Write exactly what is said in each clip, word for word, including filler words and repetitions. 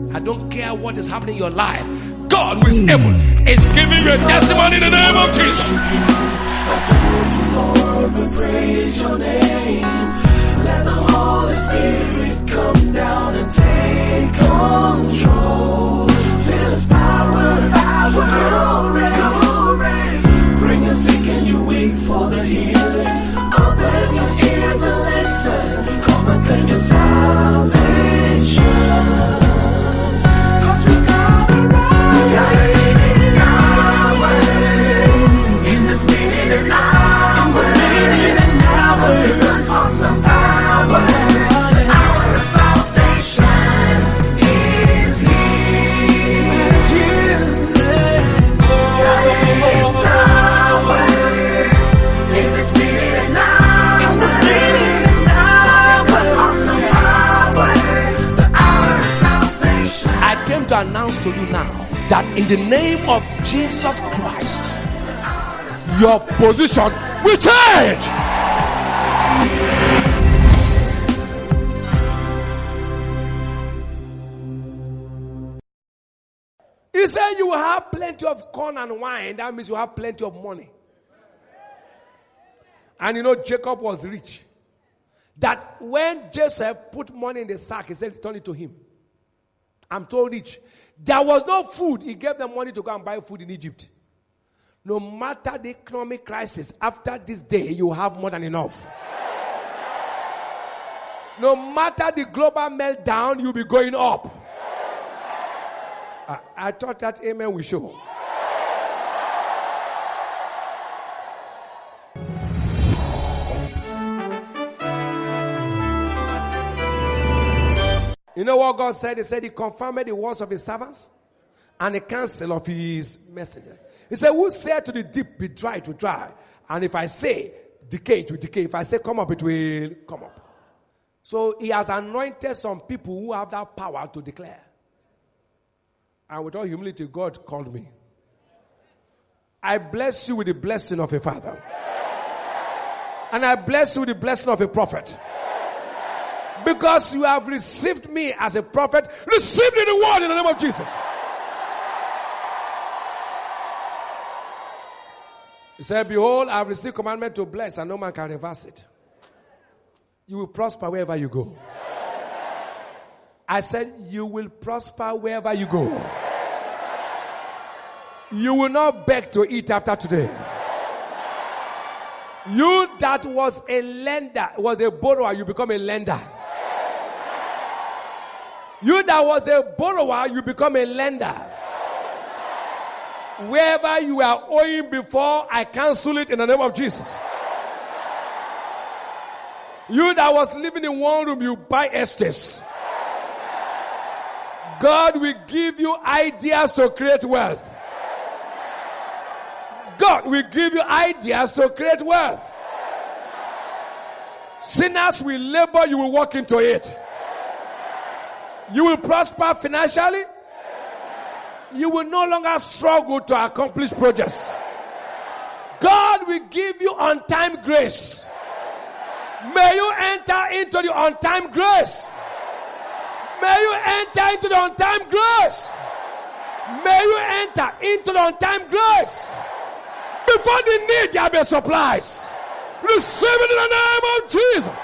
I don't care what is happening in your life. God who is able is giving you a testimony in the name of Jesus. Lord, we praise your name. Let the Holy Spirit come down and take control. Feel His power, power, glory, glory. Bring the sick and you weak for the healing. Open your ears and listen. Come and claim your salvation. Cause we got it right. Got it in His tower. In this minute and hour. In this minute and hour. God's awesome power. The hour of salvation is here. Got it in His tower. In this minute and hour. In this minute and hour. God's awesome power. The hour of salvation. I came to announce to you now that in the name of Jesus Christ, your position will change. He said you will have plenty of corn and wine. That means you have plenty of money. And you know Jacob was rich. That when Joseph put money in the sack, he said, return it to him. I'm told rich. There was no food. He gave them money to go and buy food in Egypt. No matter the economic crisis, after this day, you have more than enough. No matter the global meltdown, you'll be going up. I, I thought that amen will show. You know what God said? He said He confirmed the words of His servants and the counsel of His messenger. He said, who said to the deep, be dry to dry? And if I say decay to decay, if I say come up, it will come up. So He has anointed some people who have that power to declare. And with all humility, God called me. I bless you with the blessing of a father. And I bless you with the blessing of a prophet. Because you have received me as a prophet, receive the reward in the name of Jesus. He said, behold, I have received commandment to bless, and no man can reverse it. You will prosper wherever you go. I said, you will prosper wherever you go. You will not beg to eat after today. You that was a lender, was a borrower, you become a lender. You that was a borrower, you become a lender. Wherever you are owing before, I cancel it in the name of Jesus. You that was living in one room, you buy estates. God will give you ideas to create wealth. God will give you ideas to create wealth. Sinners will labor, you will walk into it. You will prosper financially. You will no longer struggle to accomplish projects. God will give you on-time grace. May you enter into the on-time grace. May you enter into the on-time grace. May you enter into the on-time grace. Before the need, there be supplies. Receive it in the name of Jesus.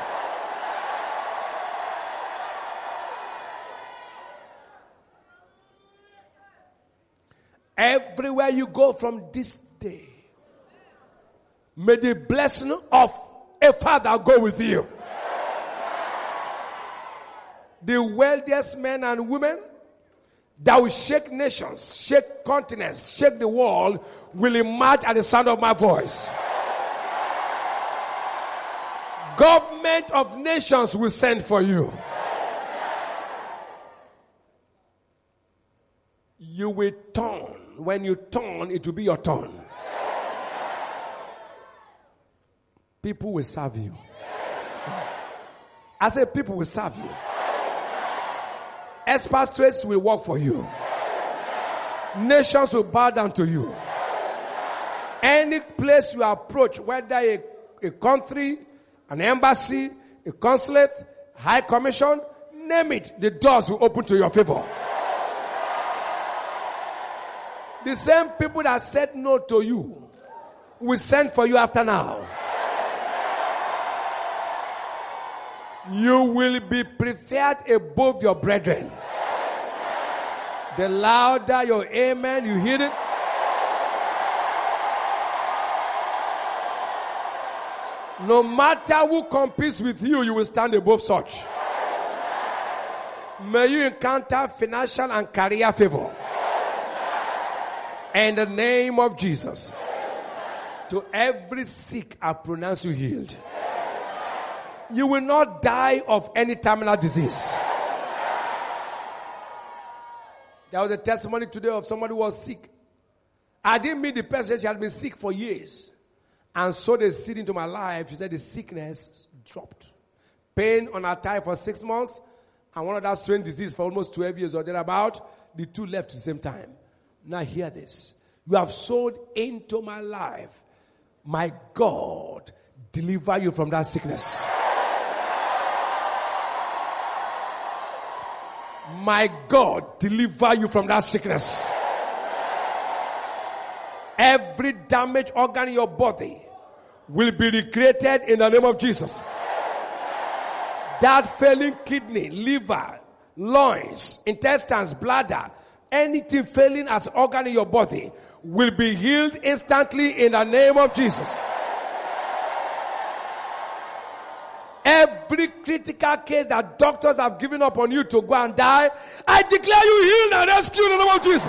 Everywhere you go from this day, may the blessing of a father go with you. The wealthiest men and women that will shake nations, shake continents, shake the world will emerge at the sound of my voice. Government of nations will send for you. You will turn. When you turn, it will be your turn. People will serve you. I say people will serve you. Expatriates will work for you. Nations will bow down to you. Any place you approach, whether a, a country, an embassy, a consulate, high commission, name it, the doors will open to your favor. The same people that said no to you will send for you after now. You will be preferred above your brethren. The louder your amen, you hear it. No matter who competes with you, you will stand above such. May you encounter financial and career favor. In the name of Jesus. To every sick, I pronounce you healed. You will not die of any terminal disease. There was a testimony today of somebody who was sick. I didn't meet the person. She had been sick for years. And so they seed into my life. She said the sickness dropped. Pain on her thigh for six months. And one of that strange disease for almost twelve years or thereabout. The two left at the same time. Now hear this. You have sowed into my life. My God, deliver you from that sickness. My God, deliver you from that sickness. Every damaged organ in your body will be recreated in the name of Jesus. That failing kidney, liver, lungs, intestines, bladder, anything failing as organ in your body will be healed instantly in the name of Jesus. Every critical case that doctors have given up on you to go and die, I declare you healed and rescued in the name of Jesus.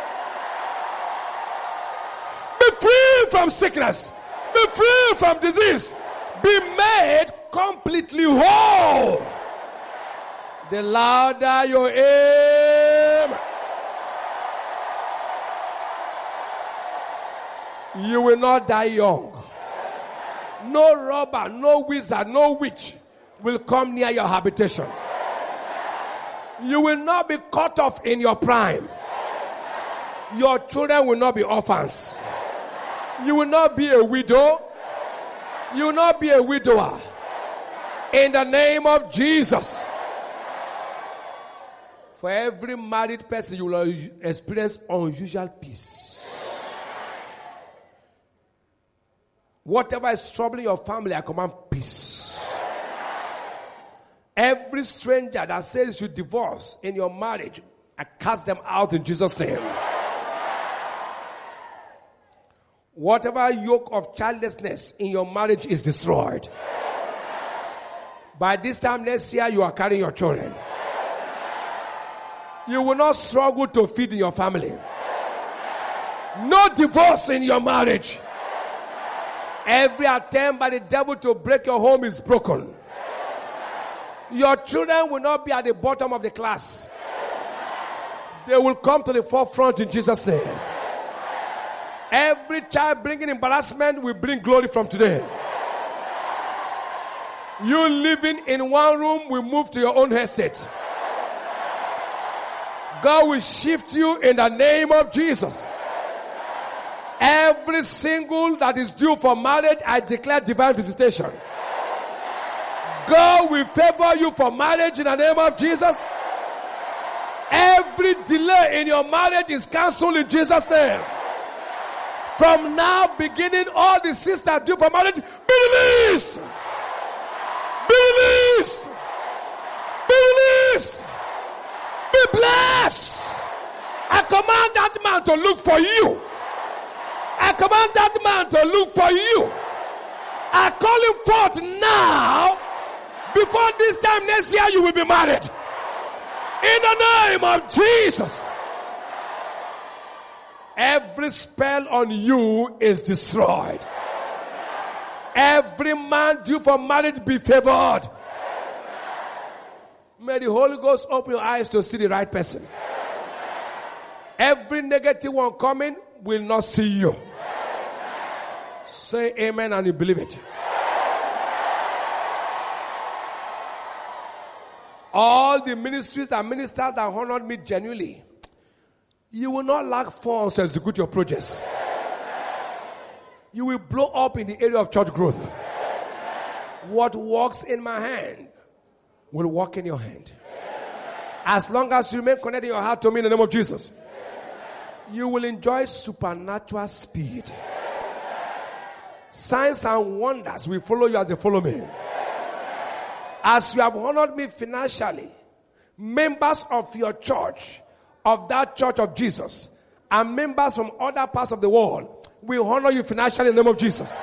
Be free from sickness. Be free from disease. Be made completely whole. The louder your aim, you will not die young. No robber, no wizard, no witch will come near your habitation. You will not be cut off in your prime. Your children will not be orphans. You will not be a widow. You will not be a widower. In the name of Jesus. For every married person, you will experience unusual peace. Whatever is troubling your family, I command peace. Every stranger that says you divorce in your marriage, I cast them out in Jesus' name. Whatever yoke of childlessness in your marriage is destroyed. By this time next year, you are carrying your children. You will not struggle to feed in your family. No divorce in your marriage. Every attempt by the devil to break your home is broken. Your children will not be at the bottom of the class. They will come to the forefront in Jesus' name. Every child bringing embarrassment will bring glory from today. You living in one room will move to your own estate. God will shift you in the name of Jesus. Every single that is due for marriage, I declare divine visitation. God will favor you for marriage in the name of Jesus. Every delay in your marriage is cancelled in Jesus' name. From now beginning, all the sisters due for marriage, be released. Be released. Be released. Be blessed. I command that man to look for you. I command that man to look for you. I call him forth now. Before this time next year, you will be married. In the name of Jesus. Every spell on you is destroyed. Every man due for marriage be favored. May the Holy Ghost open your eyes to see the right person. Every negative one coming will not see you. Say amen and you believe it. All the ministries and ministers that honored me genuinely, you will not lack funds to execute your projects. You will blow up in the area of church growth. What works in my hand will work in your hand. As long as you remain connected in your heart to me in the name of Jesus. You will enjoy supernatural speed. Signs and wonders will follow you as they follow me. As you have honored me financially, members of your church, of that church of Jesus, and members from other parts of the world will honor you financially in the name of Jesus.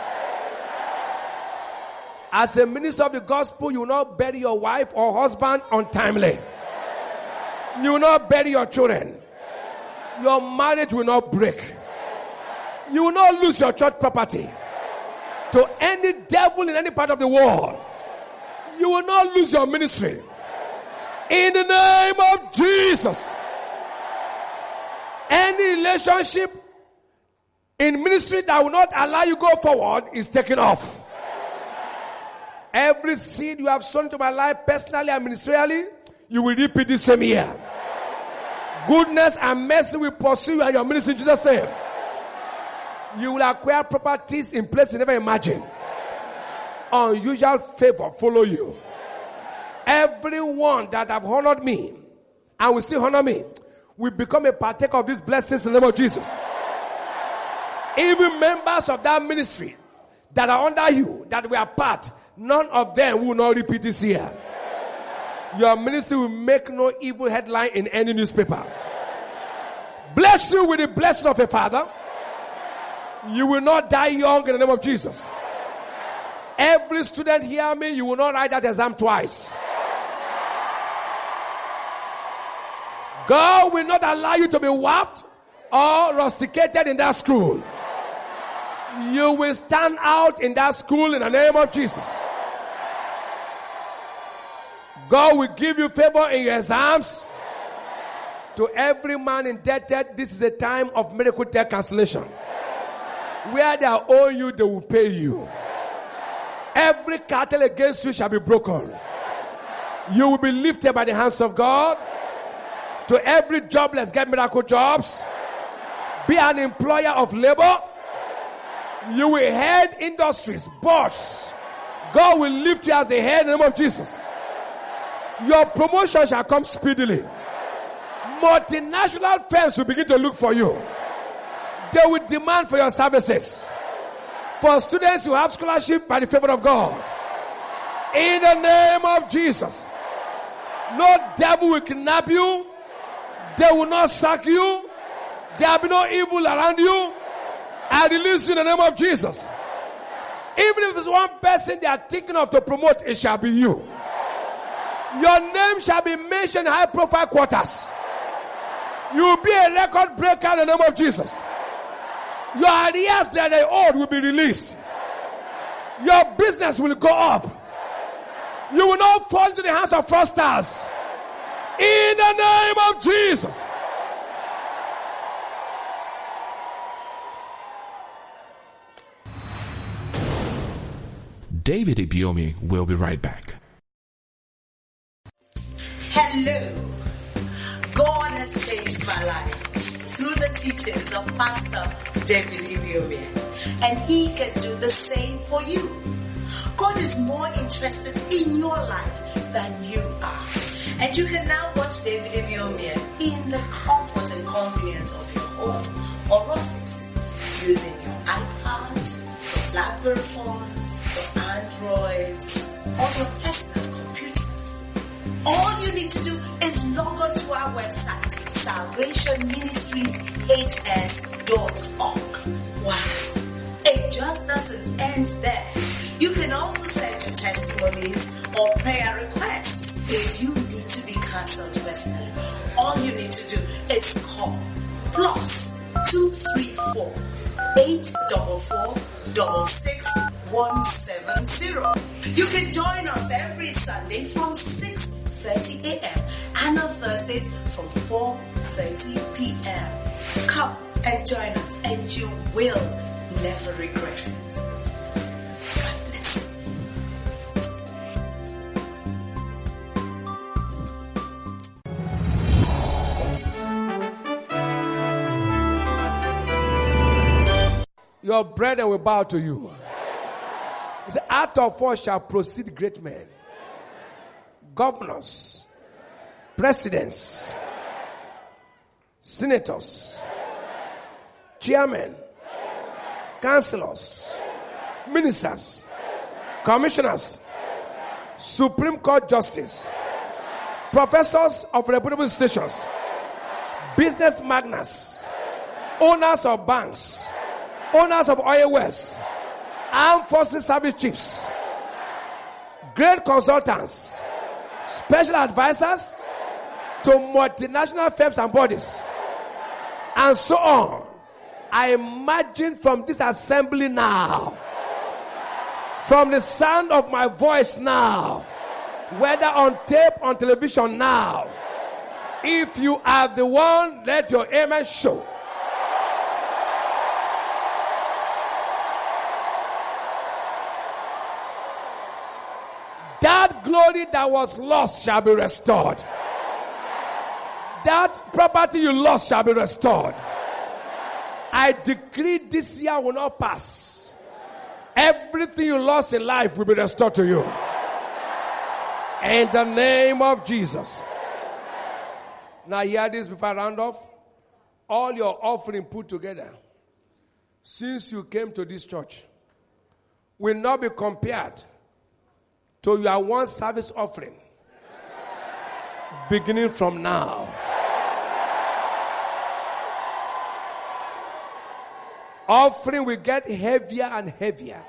As a minister of the gospel, you will not bury your wife or husband untimely. You will not bury your children. Your marriage will not break. You will not lose your church property to any devil in any part of the world. You will not lose your ministry. In the name of Jesus. Any relationship in ministry that will not allow you go forward is taken off. Every seed you have sown into my life personally and ministerially, you will repeat this same year. Goodness and mercy will pursue you and your ministry in Jesus' name. You will acquire properties in places you never imagined. Unusual favor follow you. Everyone that have honored me and will still honor me will become a partaker of these blessings in the name of Jesus. Even members of that ministry that are under you, that we are part, none of them will not repeat this year. Your ministry will make no evil headline in any newspaper. Bless you with the blessing of a father. You will not die young in the name of Jesus. Every student hear me, you will not write that exam twice. God will not allow you to be wafted or rusticated in that school. You will stand out in that school in the name of Jesus. God will give you favor in your exams. To every man indebted, this is a time of miracle debt cancellation. Where they are owing you, they will pay you. Every cartel against you shall be broken. You will be lifted by the hands of God. To every jobless, get miracle jobs. Be an employer of labor. You will head industries, boards. God will lift you as a head in the name of Jesus. Your promotion shall come speedily. Multinational firms will begin to look for you. They will demand for your services. For students who have scholarship by the favor of God. In the name of Jesus. No devil will kidnap you. They will not sack you. There will be no evil around you. I release you in the name of Jesus. Even if it's one person they are thinking of to promote, it shall be you. Your name shall be mentioned in high profile quarters. You will be a record breaker in the name of Jesus. Your arrears that they owed will be released. Your business will go up. You will not fall into the hands of fraudsters. In the name of Jesus. David Ibiyeomie will be right back. Hello. God has changed my life through the teachings of Pastor David Ibiyeomie, and he can do the same for you. God is more interested in your life than you are. And you can now watch David Ibiyeomie in the comfort and convenience of your home or office using your iPad, BlackBerry phones, your Androids, or your personal computers. All you need to do is log on to our website, salvation ministries h s dot org. Wow! It just doesn't end there. You can also send your testimonies or prayer requests. If you need to be counseled personally, all you need to do is call plus two three four eight four four double six one seven zero. You can join us every Sunday from six thirty a.m. and on Thursdays from four thirty p.m. Come and join us and you will never regret it. God bless. Your brethren will bow to you. He said, out of us shall proceed great men, governors, presidents, senators, chairmen, councillors, ministers, commissioners, Supreme Court justice, professors of reputable institutions, business magnates, owners of banks, owners of oil wells, armed forces service chiefs, great consultants, special advisors to multinational firms and bodies, and so on. I imagine from this assembly now, from the sound of my voice now, whether on tape, on television now, if you are the one, let your amen show. That glory that was lost shall be restored. That property you lost shall be restored. I decree this year will not pass. Everything you lost in life will be restored to you. In the name of Jesus. Now hear this before I round off. All your offering put together since you came to this church will not be compared to your one service offering beginning from now. Offering will get heavier and heavier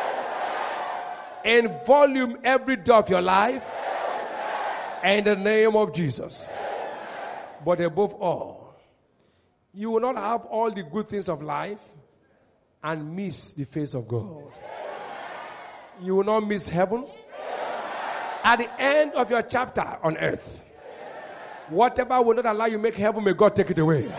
in volume every day of your life in the name of Jesus. But above all, you will not have all the good things of life and miss the face of God. You will not miss heaven. At the end of your chapter on earth, whatever will not allow you to make heaven, may God take it away.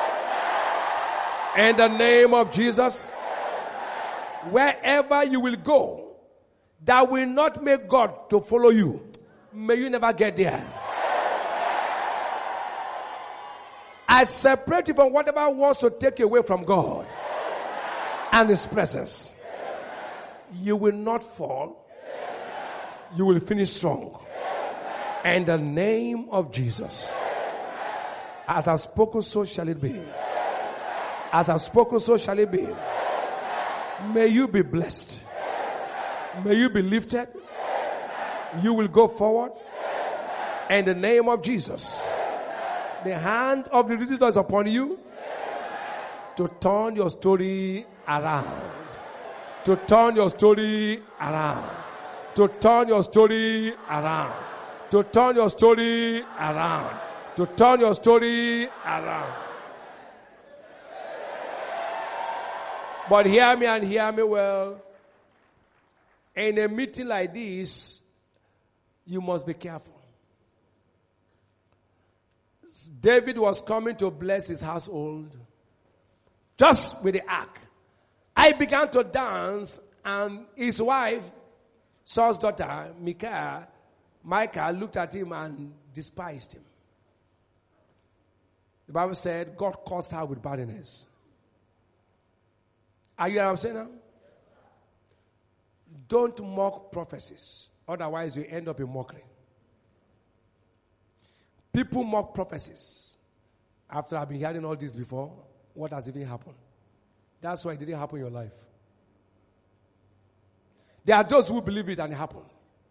In the name of Jesus, wherever you will go, that will not make God to follow you, may you never get there. I separate you from whatever wants to take you away from God and His presence. You will not fall. You will finish strong. In the name of Jesus. As I've spoken, so shall it be. As I've spoken, so shall it be. May you be blessed. May you be lifted. You will go forward. In the name of Jesus. The hand of the Redeemer is upon you to turn your story around. To turn your story around. To turn your story around. To turn your story around. To turn your story around. But hear me and hear me well. In a meeting like this, you must be careful. David was coming to bless his household just with the ark. I began to dance, and his wife, Saul's daughter, Micaiah, Micah, looked at him and despised him. The Bible said God caused her with barrenness. Are you hearing what I'm saying now? Don't mock prophecies. Otherwise, you end up in mockery. People mock prophecies. After I've been hearing all this before, what has even happened? That's why it didn't happen in your life. There are those who believe it and it happened.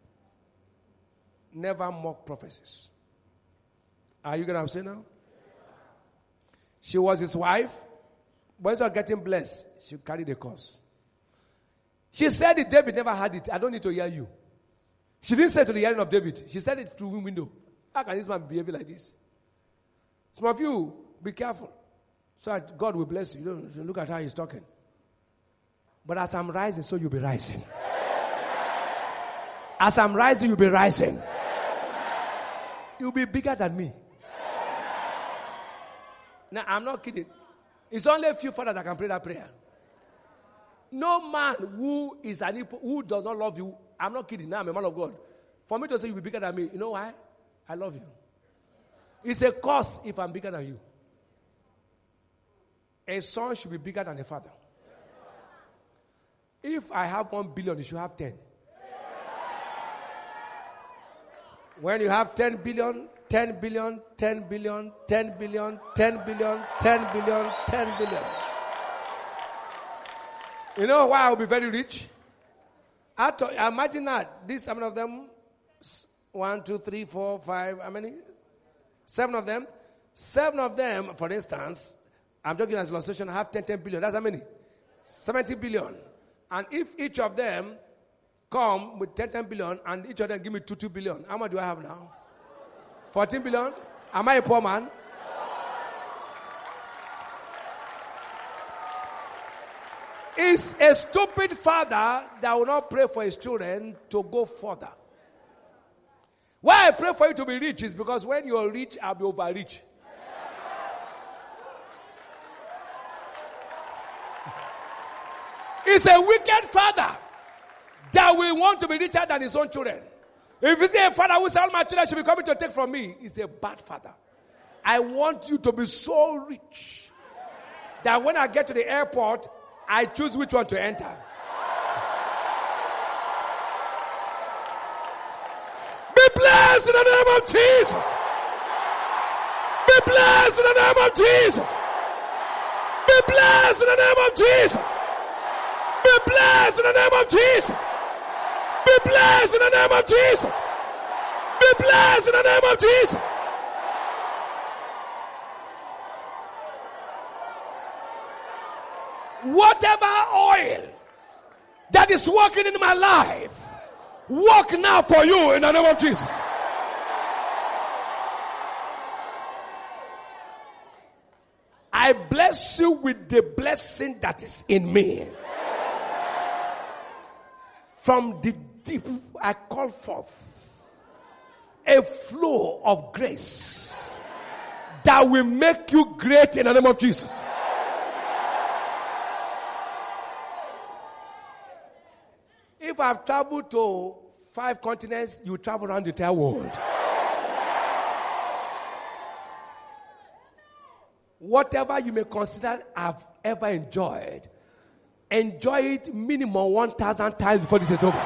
Never mock prophecies. Are you getting what I'm saying now? She was his wife. But instead of getting blessed, she carried the curse. She said that David never had it. I don't need to hear you. She didn't say to the hearing of David. She said it through the window. How can this man behave like this? Some of you, be careful. So that God will bless you. You don't look at how he's talking. But as I'm rising, so you'll be rising. As I'm rising, you'll be rising. You'll be bigger than me. Now, I'm not kidding. It's only a few fathers that can pray that prayer. No man who is an who does not love you, I'm not kidding. Now I'm a man of God. For me to say you'll be bigger than me, you know why? I love you. It's a curse if I'm bigger than you. A son should be bigger than a father. If I have one billion, you should have ten. When you have ten billion, ten billion, ten billion, ten billion, ten billion, ten billion, ten billion. You know why I'll be very rich? I thought, imagine that. These seven of them, one, two, three, four, five, how many? Seven of them. Seven of them, for instance, I'm talking as illustration, have ten, ten billion. That's how many? seventy billion. And if each of them come with ten, ten billion, and each of them give me two, two billion, how much do I have now? fourteen billion? Am I a poor man? Is a stupid father that will not pray for his children to go further. Why I pray for you to be rich is because when you're rich, I'll be overrich. It's a wicked father that will want to be richer than his own children. If you say a father who says all my children should be coming to take from me, he's a bad father. I want you to be so rich that when I get to the airport, I choose which one to enter. Be blessed in the name of Jesus. Be blessed in the name of Jesus. Be blessed in the name of Jesus. Be blessed in the name of Jesus. Be blessed in the name of Jesus. Be blessed in the name of Jesus. Whatever oil that is working in my life, work now for you in the name of Jesus. I bless you with the blessing that is in me. From the deep, I call forth a flow of grace that will make you great in the name of Jesus. If I've traveled to five continents, you travel around the entire world. Whatever you may consider I've ever enjoyed, enjoy it minimum one thousand times before this is over.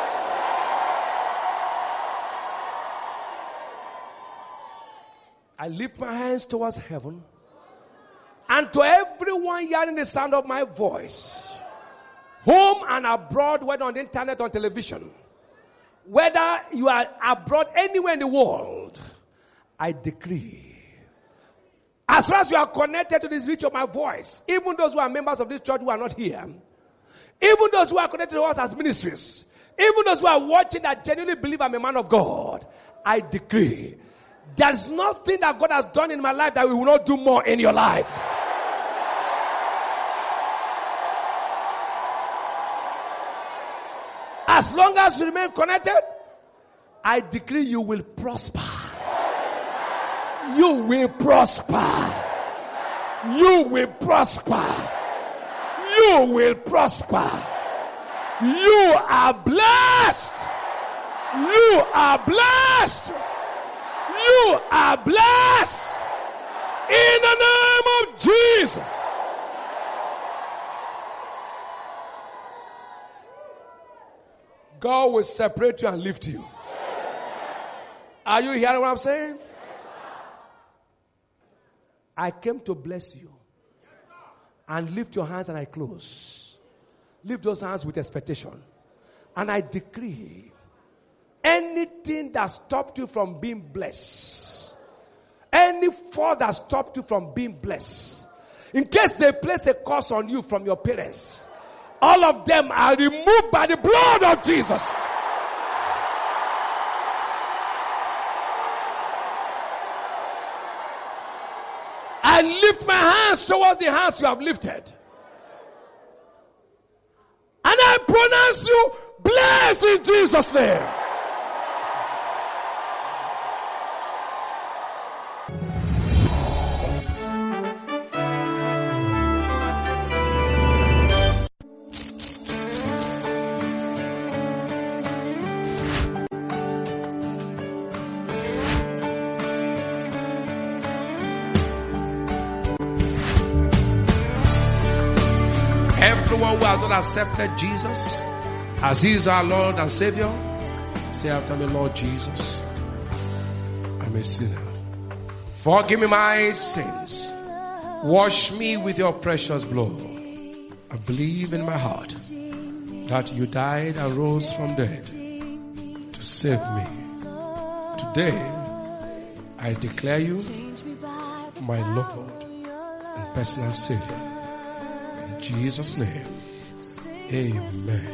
I lift my hands towards heaven, and to everyone hearing the sound of my voice, home and abroad, whether on the internet or television, whether you are abroad anywhere in the world, I decree, as far as you are connected to this reach of my voice, even those who are members of this church who are not here, even those who are connected to us as ministries, even those who are watching that genuinely believe I'm a man of God, I decree, there's nothing that God has done in my life that we will not do more in your life. As long as you remain connected, I decree you will prosper. You will prosper. You will prosper. You will prosper. You are blessed. You are blessed. You are blessed. In the name of Jesus. God will separate you and lift you. Are you hearing what I'm saying? I came to bless you. And lift your hands and I close. Lift those hands with expectation. And I decree, anything that stopped you from being blessed, any force that stopped you from being blessed, in case they place a curse on you from your parents, all of them are removed by the blood of Jesus. I lift my hands towards the hands you have lifted. And I pronounce you blessed in Jesus' name. Everyone who has not accepted Jesus as He is our Lord and Savior, say after me, Lord Jesus, I'm a sinner. Forgive me my sins. Wash me with your precious blood. I believe in my heart that you died and rose from dead to save me. Today, I declare you my Lord and personal Savior. In Jesus' name, amen.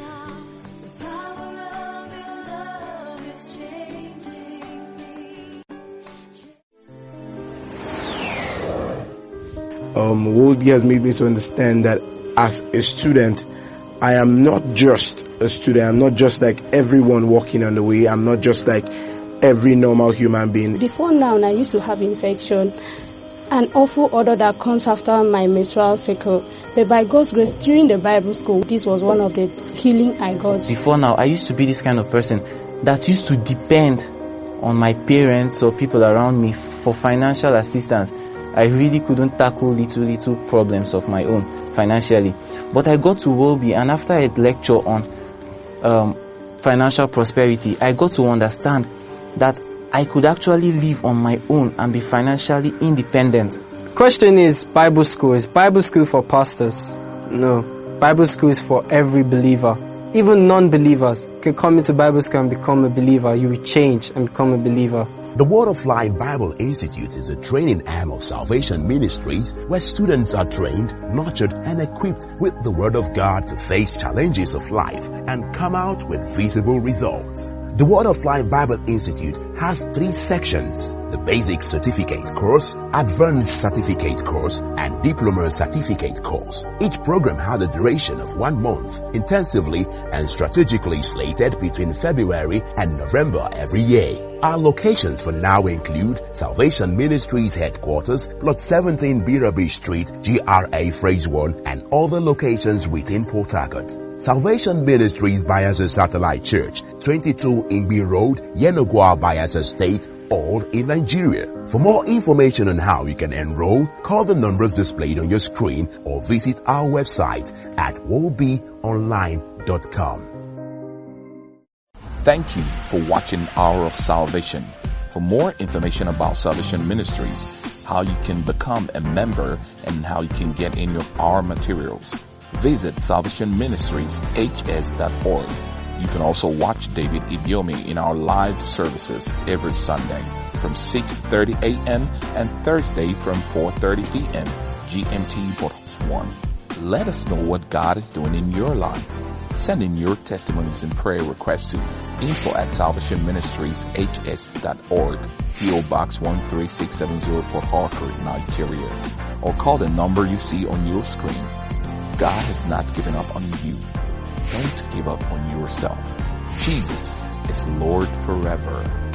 Um, Wolby has made me to understand that as a student, I am not just a student. I'm not just like everyone walking on the way. I'm not just like every normal human being. Before now, I used to have infection, an awful odor that comes after my menstrual cycle. But by God's grace, during the Bible school, this was one of the healing I got. Before now, I used to be this kind of person that used to depend on my parents or people around me for financial assistance. I really couldn't tackle little, little problems of my own financially. But I got to Wolby, and after a lecture on um, financial prosperity, I got to understand that I could actually live on my own and be financially independent. Question is, Bible school, is Bible school for pastors? No. Bible school is for every believer. Even non-believers can come into Bible school and become a believer. You will change and become a believer. The Word of Life Bible Institute is a training arm of Salvation Ministries where students are trained, nurtured, and equipped with the Word of God to face challenges of life and come out with visible results. The Word of Life Bible Institute has three sections: the Basic Certificate course, Advanced Certificate course, and Diploma Certificate course. Each program has a duration of one month, intensively and strategically slated between February and November every year. Our locations for now include Salvation Ministries Headquarters, Plot seventeen Birabi Street, G R A Phase one, and other locations within Port Harcourt. Salvation Ministries Bayelsa Satellite Church, twenty-two Ingbi Road, Yenogwa, Bayelsa State, all in Nigeria. For more information on how you can enroll, call the numbers displayed on your screen or visit our website at wolby online dot com. Thank you for watching Hour of Salvation. For more information about Salvation Ministries, how you can become a member, and how you can get in your our materials, visit salvation ministries h s dot org. You can also watch David Ibiomi in our live services every Sunday from six thirty a.m. and Thursday from four thirty p.m. G M T Bottles one. Let us know what God is doing in your life. Send in your testimonies and prayer requests to info at salvation ministries h s dot org, P O Box one three six seven zero, Port Harcourt, Nigeria, or call the number you see on your screen. God has not given up on you. Don't give up on yourself. Jesus is Lord forever.